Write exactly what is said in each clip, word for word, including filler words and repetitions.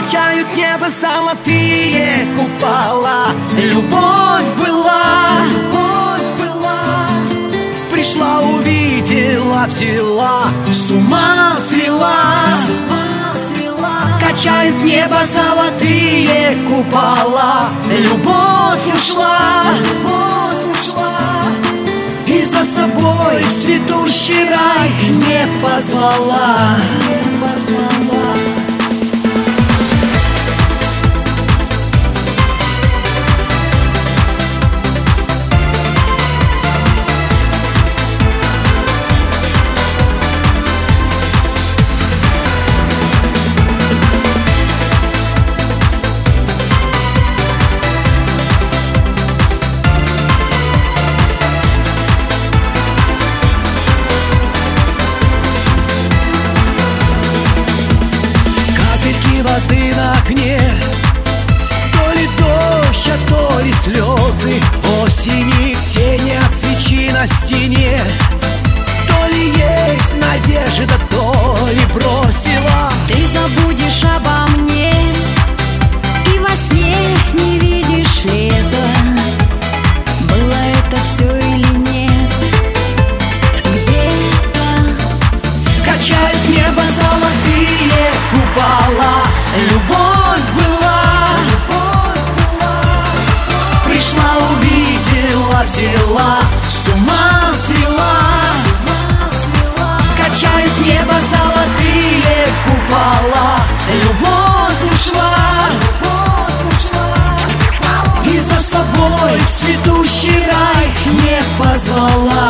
Качают небо золотые купола. Любовь была, любовь была. Пришла, увидела, взяла, с ума свела. Качают небо золотые купола. Любовь ушла, любовь ушла, и за собой в цветущий рай не позвала, не позвала. Воды на окне, то ли дождь, а то ли слезы осени, тени от свечи на стене. То ли есть надежда, то ли бросила. Ты забудешь обо мне и во сне не видишь это. Было это все или нет? Где-то качает небо золотые купола. Любовь была, любовь была. Пришла, увидела, взяла, с ума свела. Качает небо золотые купола. Любовь ушла, любовь ушла, и за собой в цветущий рай не позвала.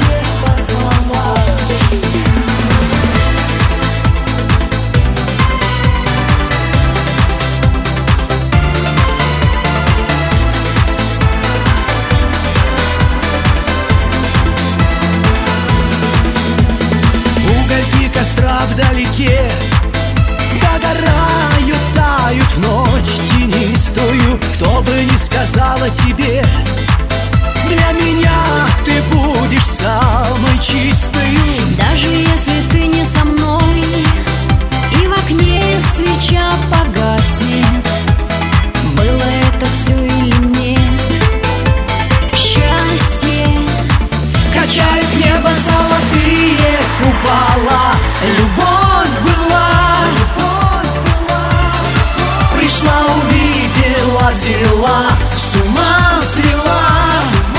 Костра вдалеке догорают, тают в ночь тенистую. Кто бы ни сказала тебе, для меня ты будешь самой чистою. даже если ты не со мной и в окне свеча погаснет, было это все или нет? Счастье качает небо золотые купола. Любовь была, любовь была. Пришла, увидела, взяла, с ума свела.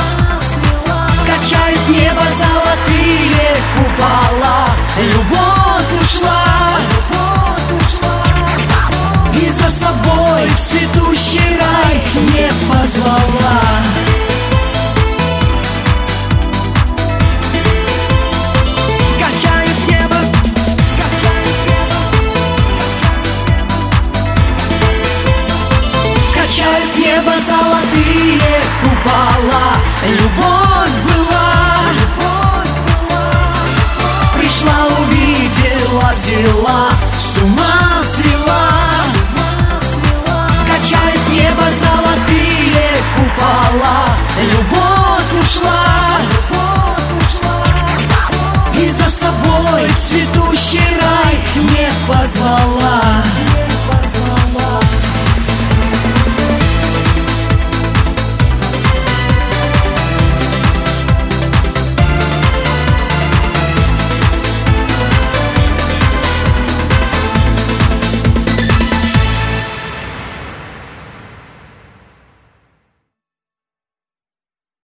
Качает небо золотые купола. Любовь ушла, любовь ушла, и за собой в цветущий рай не позвала. Качают небо золотые купола. Любовь была, любовь была. Пришла, увидела, взяла, с ума свела. Качает небо золотые купола. Любовь ушла, любовь ушла, и за собой в цвету